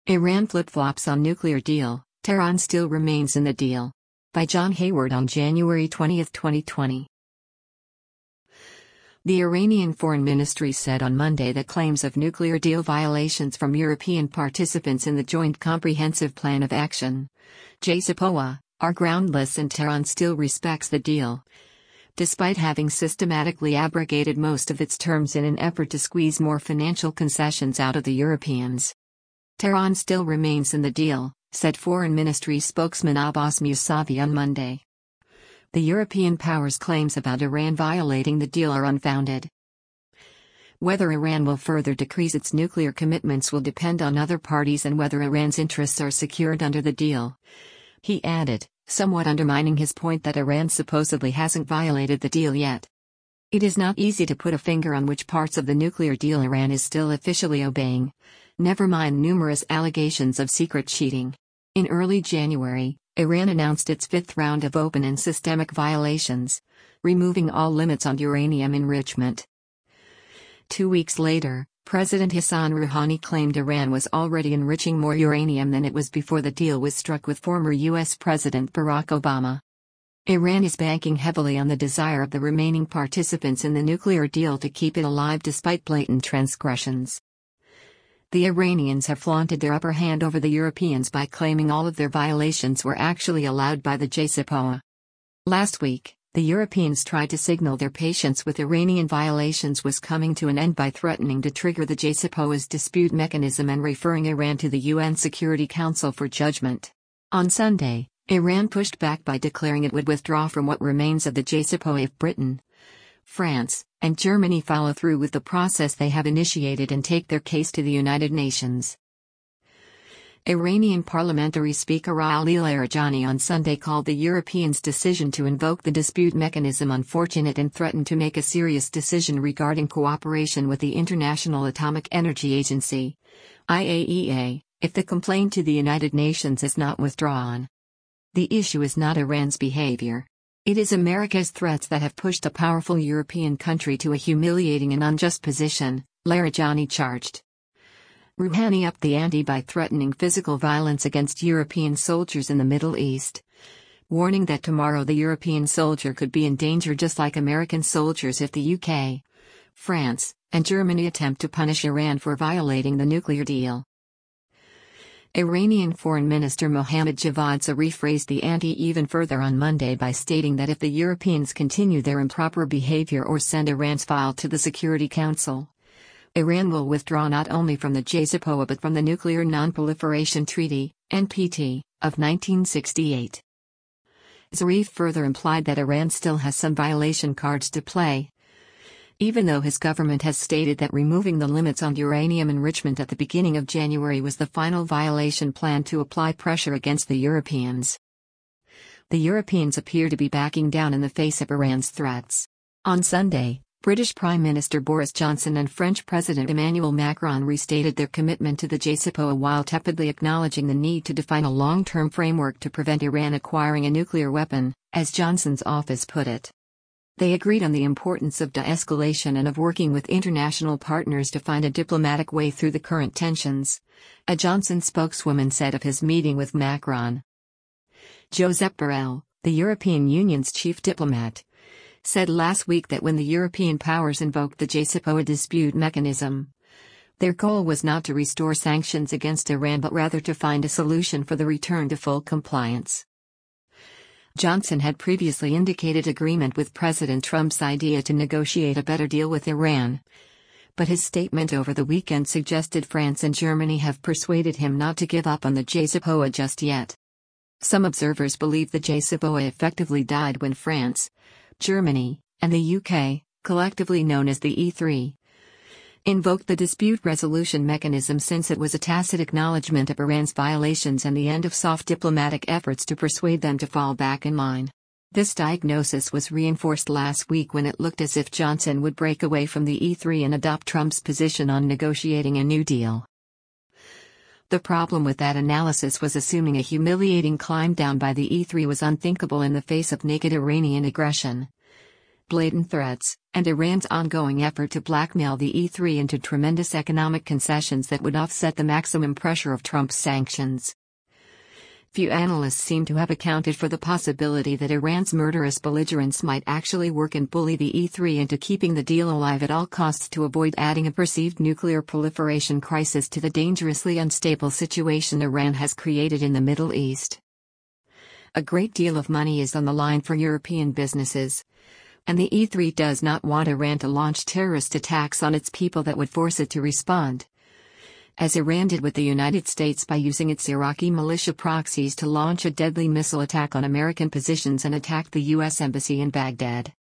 Iran flip-flops on nuclear deal, Tehran still remains in the deal. By John Hayward on January 20, 2020. The Iranian Foreign Ministry said on Monday that claims of nuclear deal violations from European participants in the Joint Comprehensive Plan of Action, JCPOA, are groundless and Tehran still respects the deal, despite having systematically abrogated most of its terms in an effort to squeeze more financial concessions out of the Europeans. Tehran still remains in the deal, said Foreign Ministry spokesman Abbas Mousavi on Monday. The European powers' claims about Iran violating the deal are unfounded. Whether Iran will further decrease its nuclear commitments will depend on other parties and whether Iran's interests are secured under the deal, he added, somewhat undermining his point that Iran supposedly hasn't violated the deal yet. It is not easy to put a finger on which parts of the nuclear deal Iran is still officially obeying, never mind numerous allegations of secret cheating. In early January, Iran announced its fifth round of open and systemic violations, removing all limits on uranium enrichment. 2 weeks later, President Hassan Rouhani claimed Iran was already enriching more uranium than it was before the deal was struck with former U.S. President Barack Obama. Iran is banking heavily on the desire of the remaining participants in the nuclear deal to keep it alive despite blatant transgressions. The Iranians have flaunted their upper hand over the Europeans by claiming all of their violations were actually allowed by the JCPOA. Last week, the Europeans tried to signal their patience with Iranian violations was coming to an end by threatening to trigger the JCPOA's dispute mechanism and referring Iran to the UN Security Council for judgment. On Sunday, Iran pushed back by declaring it would withdraw from what remains of the JCPOA if Britain, France, and Germany follow through with the process they have initiated and take their case to the United Nations. Iranian Parliamentary Speaker Ali Larijani on Sunday called the Europeans' decision to invoke the dispute mechanism unfortunate and threatened to make a serious decision regarding cooperation with the International Atomic Energy Agency, IAEA, if the complaint to the United Nations is not withdrawn. The issue is not Iran's behavior. It is America's threats that have pushed a powerful European country to a humiliating and unjust position, Larijani charged. Rouhani upped the ante by threatening physical violence against European soldiers in the Middle East, warning that tomorrow the European soldier could be in danger just like American soldiers if the UK, France, and Germany attempt to punish Iran for violating the nuclear deal. Iranian Foreign Minister Mohammad Javad Zarif raised the ante even further on Monday by stating that if the Europeans continue their improper behavior or send Iran's file to the Security Council, Iran will withdraw not only from the JCPOA but from the Nuclear Non-Proliferation Treaty, NPT, of 1968. Zarif further implied that Iran still has some violation cards to play, even though his government has stated that removing the limits on uranium enrichment at the beginning of January was the final violation plan to apply pressure against the Europeans. The Europeans appear to be backing down in the face of Iran's threats. On Sunday, British Prime Minister Boris Johnson and French President Emmanuel Macron restated their commitment to the JCPOA while tepidly acknowledging the need to define a long-term framework to prevent Iran acquiring a nuclear weapon, as Johnson's office put it. They agreed on the importance of de-escalation and of working with international partners to find a diplomatic way through the current tensions, a Johnson spokeswoman said of his meeting with Macron. Josep Borrell, the European Union's chief diplomat, said last week that when the European powers invoked the JCPOA dispute mechanism, their goal was not to restore sanctions against Iran but rather to find a solution for the return to full compliance. Johnson had previously indicated agreement with President Trump's idea to negotiate a better deal with Iran, but his statement over the weekend suggested France and Germany have persuaded him not to give up on the JCPOA just yet. Some observers believe the JCPOA effectively died when France, Germany, and the UK, collectively known as the E3, invoked the dispute resolution mechanism since it was a tacit acknowledgement of Iran's violations and the end of soft diplomatic efforts to persuade them to fall back in line. This diagnosis was reinforced last week when it looked as if Johnson would break away from the E3 and adopt Trump's position on negotiating a new deal. The problem with that analysis was assuming a humiliating climb down by the E3 was unthinkable in the face of naked Iranian aggression. blatant threats, and Iran's ongoing effort to blackmail the E3 into tremendous economic concessions that would offset the maximum pressure of Trump's sanctions. Few analysts seem to have accounted for the possibility that Iran's murderous belligerents might actually work and bully the E3 into keeping the deal alive at all costs to avoid adding a perceived nuclear proliferation crisis to the dangerously unstable situation Iran has created in the Middle East. A great deal of money is on the line for European businesses, and the E3 does not want Iran to launch terrorist attacks on its people that would force it to respond, as Iran did with the United States by using its Iraqi militia proxies to launch a deadly missile attack on American positions and attack the U.S. Embassy in Baghdad.